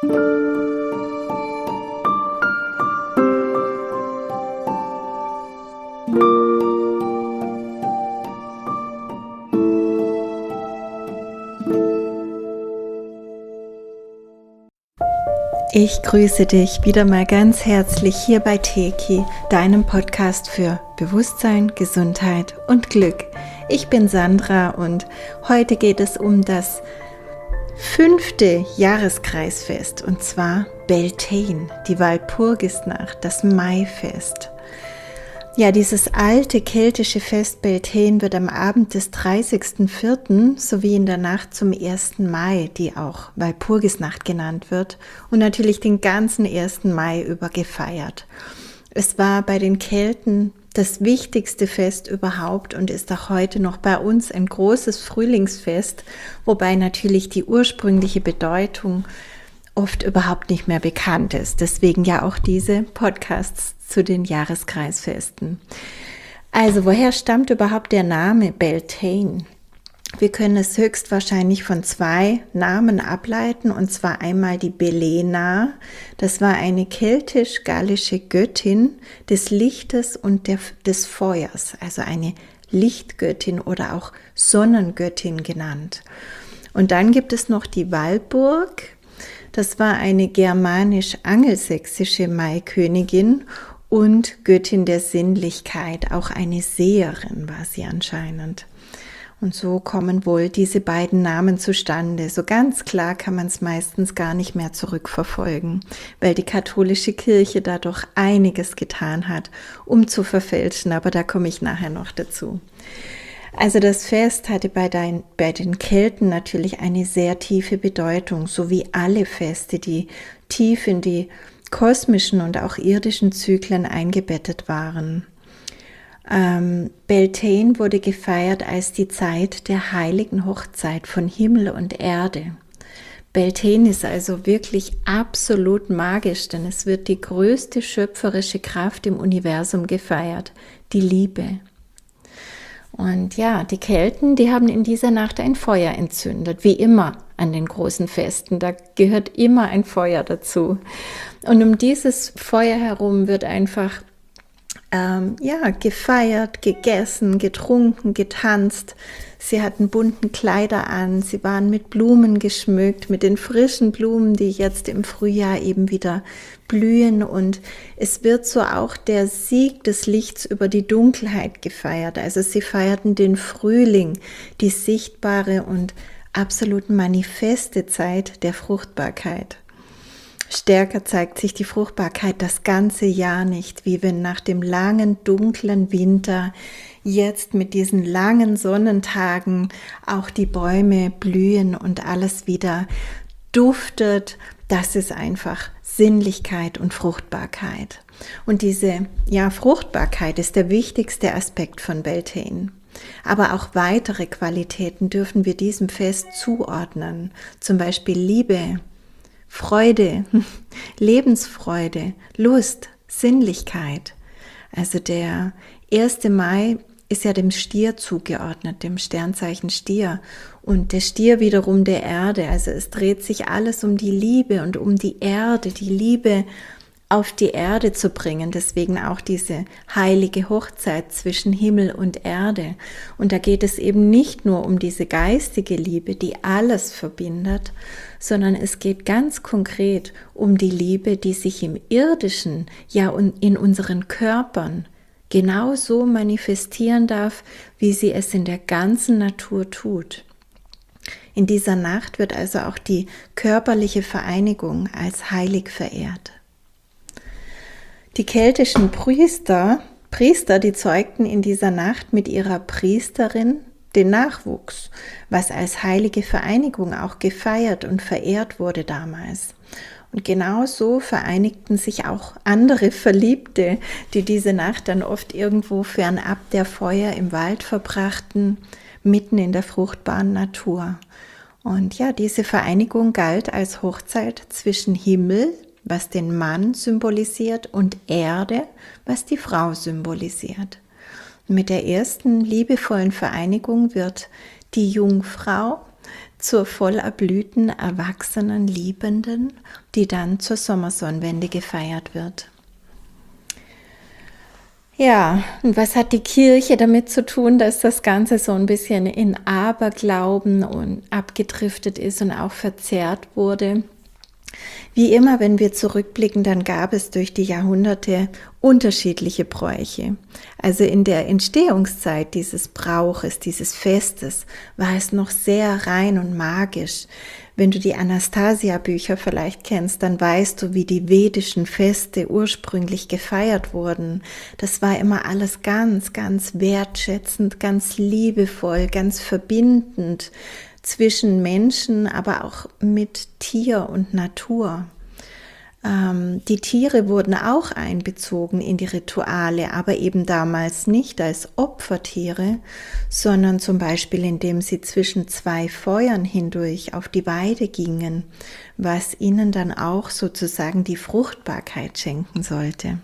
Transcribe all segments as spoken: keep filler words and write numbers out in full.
Ich grüße dich wieder mal ganz herzlich hier bei Teki, deinem Podcast für Bewusstsein, Gesundheit und Glück. Ich bin Sandra und heute geht es um das fünfte Jahreskreisfest, und zwar Beltane, die Walpurgisnacht, das Maifest. Ja, dieses alte keltische Fest Beltane wird am Abend des dreißigsten vierten sowie in der Nacht zum ersten Mai, die auch Walpurgisnacht genannt wird, und natürlich den ganzen ersten Mai über gefeiert. Es war bei den Kelten das wichtigste Fest überhaupt und ist auch heute noch bei uns ein großes Frühlingsfest, wobei natürlich die ursprüngliche Bedeutung oft überhaupt nicht mehr bekannt ist. Deswegen ja auch diese Podcasts zu den Jahreskreisfesten. Also, woher stammt überhaupt der Name Beltane? Wir können es höchstwahrscheinlich von zwei Namen ableiten, und zwar einmal die Belena. Das war eine keltisch-gallische Göttin des Lichtes und der, des Feuers, also eine Lichtgöttin oder auch Sonnengöttin genannt. Und dann gibt es noch die Walpurg. Das war eine germanisch-angelsächsische Maikönigin und Göttin der Sinnlichkeit, auch eine Seherin war sie anscheinend. Und so kommen wohl diese beiden Namen zustande. So ganz klar kann man es meistens gar nicht mehr zurückverfolgen, weil die katholische Kirche da doch einiges getan hat, um zu verfälschen, aber da komme ich nachher noch dazu. Also das Fest hatte bei den, bei den Kelten natürlich eine sehr tiefe Bedeutung, so wie alle Feste, die tief in die kosmischen und auch irdischen Zyklen eingebettet waren. Ähm, Beltane wurde gefeiert als die Zeit der heiligen Hochzeit von Himmel und Erde. Beltane ist also wirklich absolut magisch, denn es wird die größte schöpferische Kraft im Universum gefeiert, die Liebe. Und ja, die Kelten, die haben in dieser Nacht ein Feuer entzündet, wie immer an den großen Festen. Da gehört immer ein Feuer dazu. Und um dieses Feuer herum wird einfach ähm, ja, gefeiert, gegessen, getrunken, getanzt. Sie hatten bunten Kleider an, sie waren mit Blumen geschmückt, mit den frischen Blumen, die jetzt im Frühjahr eben wieder blühen. Und es wird so auch der Sieg des Lichts über die Dunkelheit gefeiert. Also sie feierten den Frühling, die sichtbare und absolut manifeste Zeit der Fruchtbarkeit. Stärker zeigt sich die Fruchtbarkeit das ganze Jahr nicht, wie wenn nach dem langen, dunklen Winter jetzt mit diesen langen Sonnentagen auch die Bäume blühen und alles wieder duftet. Das ist einfach Sinnlichkeit und Fruchtbarkeit. Und diese ja, Fruchtbarkeit ist der wichtigste Aspekt von Beltane. Aber auch weitere Qualitäten dürfen wir diesem Fest zuordnen, zum Beispiel Liebe, Freude, Lebensfreude, Lust, Sinnlichkeit. Also der erste Mai ist ja dem Stier zugeordnet, dem Sternzeichen Stier, und der Stier wiederum der Erde. Also es dreht sich alles um die Liebe und um die Erde, die Liebe auf die Erde zu bringen. Deswegen auch diese heilige Hochzeit zwischen Himmel und Erde. Und da geht es eben nicht nur um diese geistige Liebe, die alles verbindet, sondern es geht ganz konkret um die Liebe, die sich im Irdischen, ja und in unseren Körpern genauso manifestieren darf, wie sie es in der ganzen Natur tut. In dieser Nacht wird also auch die körperliche Vereinigung als heilig verehrt. Die keltischen Priester, Priester, die zeugten in dieser Nacht mit ihrer Priesterin den Nachwuchs, was als heilige Vereinigung auch gefeiert und verehrt wurde damals. Und genau so vereinigten sich auch andere Verliebte, die diese Nacht dann oft irgendwo fernab der Feuer im Wald verbrachten, mitten in der fruchtbaren Natur. Und ja, diese Vereinigung galt als Hochzeit zwischen Himmel, was den Mann symbolisiert, und Erde, was die Frau symbolisiert. Und mit der ersten liebevollen Vereinigung wird die Jungfrau zur voll erblühten, erwachsenen Liebenden, die dann zur Sommersonnenwende gefeiert wird. Ja, und was hat die Kirche damit zu tun, dass das Ganze so ein bisschen in Aberglauben und abgedriftet ist und auch verzerrt wurde? Wie immer, wenn wir zurückblicken, dann gab es durch die Jahrhunderte unterschiedliche Bräuche. Also in der Entstehungszeit dieses Brauches, dieses Festes, war es noch sehr rein und magisch. Wenn du die Anastasia-Bücher vielleicht kennst, dann weißt du, wie die vedischen Feste ursprünglich gefeiert wurden. Das war immer alles ganz, ganz wertschätzend, ganz liebevoll, ganz verbindend zwischen Menschen, aber auch mit Tier und Natur. Ähm, die Tiere wurden auch einbezogen in die Rituale, aber eben damals nicht als Opfertiere, sondern zum Beispiel indem sie zwischen zwei Feuern hindurch auf die Weide gingen, was ihnen dann auch sozusagen die Fruchtbarkeit schenken sollte.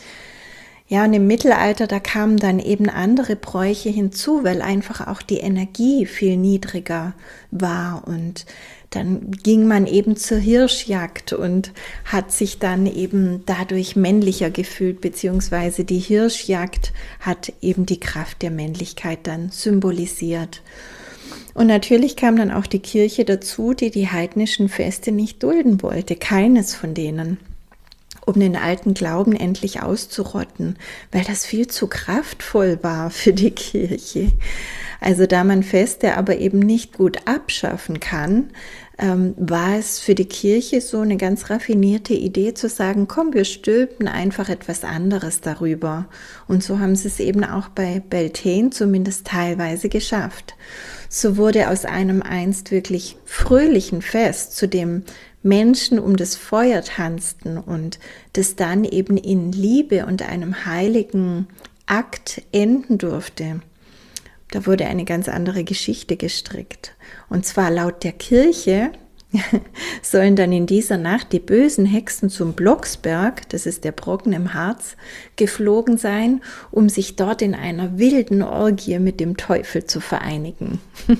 Ja, und im Mittelalter, da kamen dann eben andere Bräuche hinzu, weil einfach auch die Energie viel niedriger war, und dann ging man eben zur Hirschjagd und hat sich dann eben dadurch männlicher gefühlt, beziehungsweise die Hirschjagd hat eben die Kraft der Männlichkeit dann symbolisiert. Und natürlich kam dann auch die Kirche dazu, die die heidnischen Feste nicht dulden wollte, keines von denen, um den alten Glauben endlich auszurotten, weil das viel zu kraftvoll war für die Kirche. Also da man Feste aber eben nicht gut abschaffen kann, ähm, war es für die Kirche so eine ganz raffinierte Idee zu sagen, komm, wir stülpen einfach etwas anderes darüber. Und so haben sie es eben auch bei Beltane zumindest teilweise geschafft. So wurde aus einem einst wirklich fröhlichen Fest, zu dem Menschen um das Feuer tanzten und das dann eben in Liebe und einem heiligen Akt enden durfte, da wurde eine ganz andere Geschichte gestrickt. Und zwar laut der Kirche sollen dann in dieser Nacht die bösen Hexen zum Blocksberg, das ist der Brocken im Harz, geflogen sein, um sich dort in einer wilden Orgie mit dem Teufel zu vereinigen.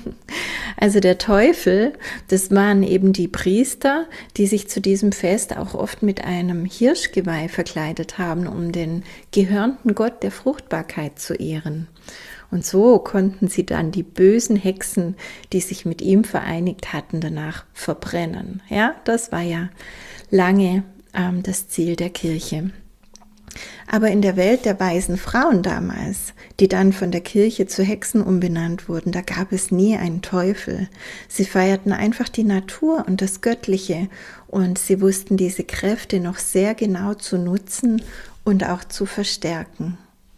Also der Teufel, das waren eben die Priester, die sich zu diesem Fest auch oft mit einem Hirschgeweih verkleidet haben, um den gehörnten Gott der Fruchtbarkeit zu ehren. Und so konnten sie dann die bösen Hexen, die sich mit ihm vereinigt hatten, danach verbrennen. Ja, das war ja lange ähm, das Ziel der Kirche. Aber in der Welt der weisen Frauen damals, die dann von der Kirche zu Hexen umbenannt wurden, da gab es nie einen Teufel. Sie feierten einfach die Natur und das Göttliche, und sie wussten diese Kräfte noch sehr genau zu nutzen und auch zu verstärken.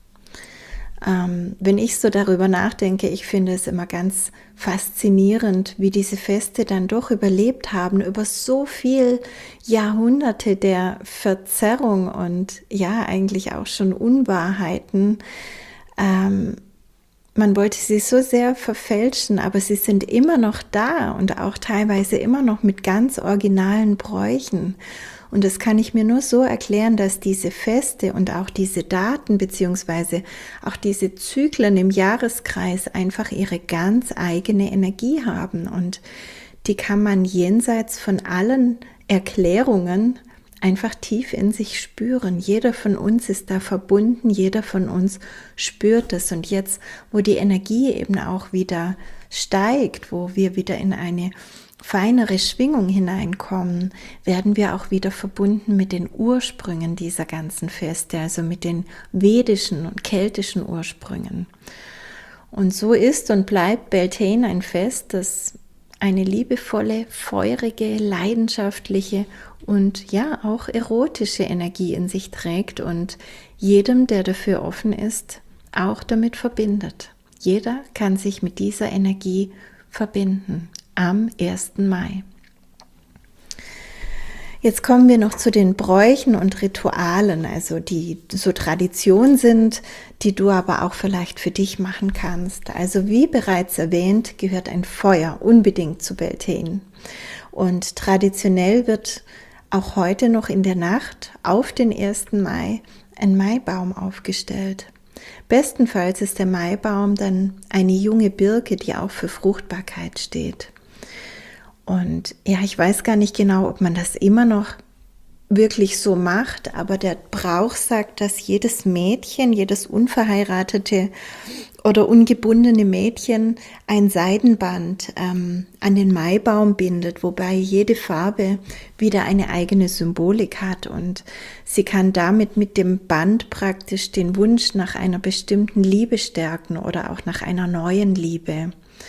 Ähm, wenn ich so darüber nachdenke, ich finde es immer ganz faszinierend, wie diese Feste dann doch überlebt haben über so viel Jahrhunderte der Verzerrung und ja, eigentlich auch schon Unwahrheiten. Ähm, man wollte sie so sehr verfälschen, aber sie sind immer noch da und auch teilweise immer noch mit ganz originalen Bräuchen. Und das kann ich mir nur so erklären, dass diese Feste und auch diese Daten beziehungsweise auch diese Zyklen im Jahreskreis einfach ihre ganz eigene Energie haben. Und die kann man jenseits von allen Erklärungen einfach tief in sich spüren. Jeder von uns ist da verbunden, jeder von uns spürt es. Und jetzt, wo die Energie eben auch wieder steigt, wo wir wieder in eine feinere Schwingung hineinkommen, werden wir auch wieder verbunden mit den Ursprüngen dieser ganzen Feste, also mit den vedischen und keltischen Ursprüngen. Und so ist und bleibt Beltane ein Fest, das eine liebevolle, feurige, leidenschaftliche und ja auch erotische Energie in sich trägt und jedem, der dafür offen ist, auch damit verbindet. Jeder kann sich mit dieser Energie verbinden. Am ersten Mai. Jetzt kommen wir noch zu den Bräuchen und Ritualen, also die so Tradition sind, die du aber auch vielleicht für dich machen kannst. Also wie bereits erwähnt, gehört ein Feuer unbedingt zu Beltane. Und traditionell wird auch heute noch in der Nacht auf den ersten Mai ein Maibaum aufgestellt. Bestenfalls ist der Maibaum dann eine junge Birke, die auch für Fruchtbarkeit steht. Und ja, ich weiß gar nicht genau, ob man das immer noch wirklich so macht, aber der Brauch sagt, dass jedes Mädchen, jedes unverheiratete oder ungebundene Mädchen ein Seidenband ähm, an den Maibaum bindet, wobei jede Farbe wieder eine eigene Symbolik hat und sie kann damit mit dem Band praktisch den Wunsch nach einer bestimmten Liebe stärken oder auch nach einer neuen Liebe.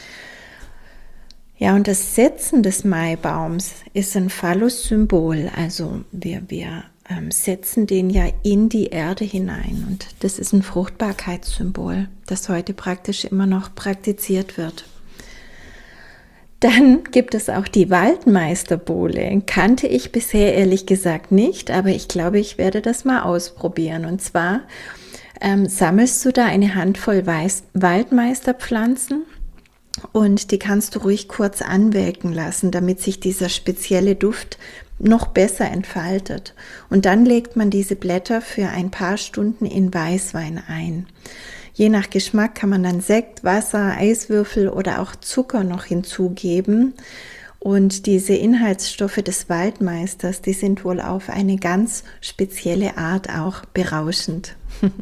Ja, und das Setzen des Maibaums ist ein Phallus-Symbol, also wir, wir ähm, setzen den ja in die Erde hinein und das ist ein Fruchtbarkeitssymbol, das heute praktisch immer noch praktiziert wird. Dann gibt es auch die Waldmeisterbohle, kannte ich bisher ehrlich gesagt nicht, aber ich glaube, ich werde das mal ausprobieren und zwar ähm, sammelst du da eine Handvoll Weiß- Waldmeisterpflanzen. Und die kannst du ruhig kurz anwelken lassen, damit sich dieser spezielle Duft noch besser entfaltet. Und dann legt man diese Blätter für ein paar Stunden in Weißwein ein. Je nach Geschmack kann man dann Sekt, Wasser, Eiswürfel oder auch Zucker noch hinzugeben. Und diese Inhaltsstoffe des Waldmeisters, die sind wohl auf eine ganz spezielle Art auch berauschend.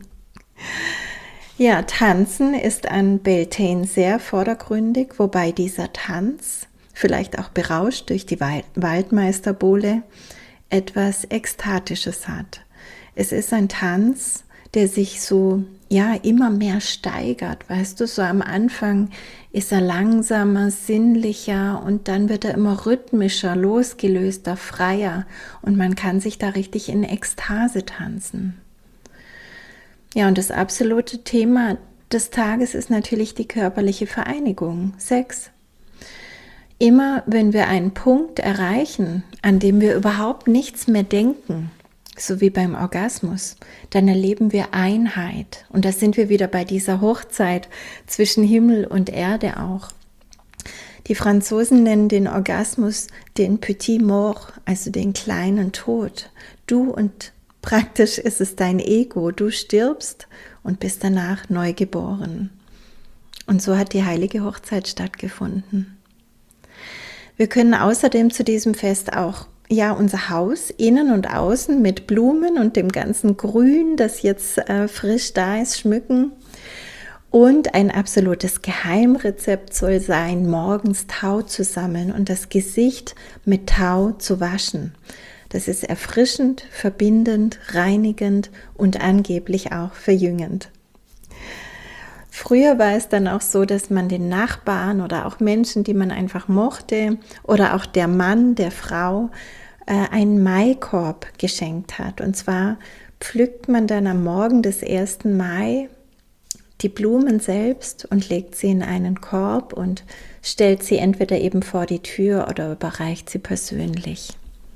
Ja, Tanzen ist an Beltane sehr vordergründig, wobei dieser Tanz, vielleicht auch berauscht durch die Waldmeisterbohle, etwas Ekstatisches hat. Es ist ein Tanz, der sich so, ja, immer mehr steigert, weißt du, so am Anfang ist er langsamer, sinnlicher und dann wird er immer rhythmischer, losgelöster, freier und man kann sich da richtig in Ekstase tanzen. Ja, und das absolute Thema des Tages ist natürlich die körperliche Vereinigung, Sex. Immer wenn wir einen Punkt erreichen, an dem wir überhaupt nichts mehr denken, so wie beim Orgasmus, dann erleben wir Einheit. Und da sind wir wieder bei dieser Hochzeit zwischen Himmel und Erde auch. Die Franzosen nennen den Orgasmus den Petit Mort, also den kleinen Tod. Du und Praktisch ist es dein Ego, du stirbst und bist danach neu geboren. Und so hat die heilige Hochzeit stattgefunden. Wir können außerdem zu diesem Fest auch ja unser Haus innen und außen mit Blumen und dem ganzen Grün, das jetzt äh, frisch da ist, schmücken. Und ein absolutes Geheimrezept soll sein, morgens Tau zu sammeln und das Gesicht mit Tau zu waschen. Das ist erfrischend, verbindend, reinigend und angeblich auch verjüngend. Früher war es dann auch so, dass man den Nachbarn oder auch Menschen, die man einfach mochte, oder auch der Mann, der Frau, äh, einen Maikorb geschenkt hat. Und zwar pflückt man dann am Morgen des ersten Mai die Blumen selbst und legt sie in einen Korb und stellt sie entweder eben vor die Tür oder überreicht sie persönlich.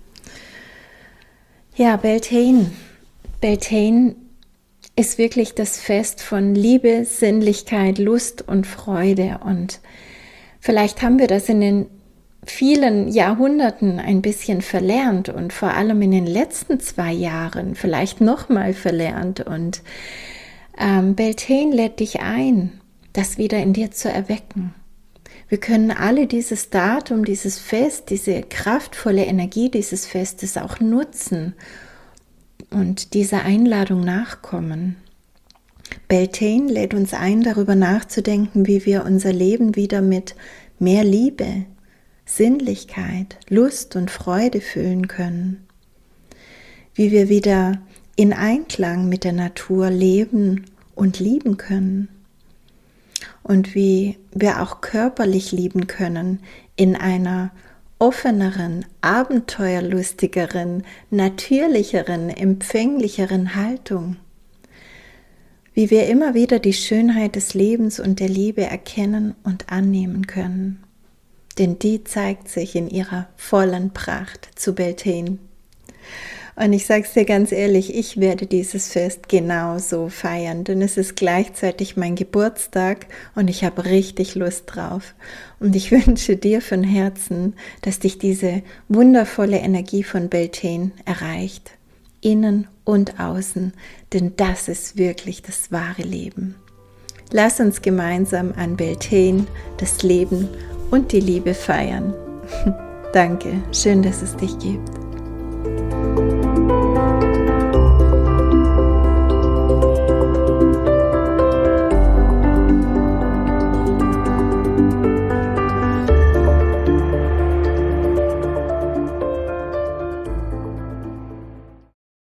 Ja, Beltane. Beltane ist wirklich das Fest von Liebe, Sinnlichkeit, Lust und Freude. Und vielleicht haben wir das in den vielen Jahrhunderten ein bisschen verlernt und vor allem in den letzten zwei Jahren vielleicht nochmal verlernt. Und ähm, Beltane lädt dich ein, das wieder in dir zu erwecken. Wir können alle dieses Datum, dieses Fest, diese kraftvolle Energie dieses Festes auch nutzen und dieser Einladung nachkommen. Beltane lädt uns ein, darüber nachzudenken, wie wir unser Leben wieder mit mehr Liebe, Sinnlichkeit, Lust und Freude füllen können. Wie wir wieder in Einklang mit der Natur leben und lieben können. Und wie wir auch körperlich lieben können in einer offeneren, abenteuerlustigeren, natürlicheren, empfänglicheren Haltung. Wie wir immer wieder die Schönheit des Lebens und der Liebe erkennen und annehmen können. Denn die zeigt sich in ihrer vollen Pracht zu Beltane. Und ich sage es dir ganz ehrlich, ich werde dieses Fest genauso feiern, denn es ist gleichzeitig mein Geburtstag und ich habe richtig Lust drauf. Und ich wünsche dir von Herzen, dass dich diese wundervolle Energie von Beltane erreicht, innen und außen, denn das ist wirklich das wahre Leben. Lass uns gemeinsam an Beltane das Leben und die Liebe feiern. Danke, schön, dass es dich gibt.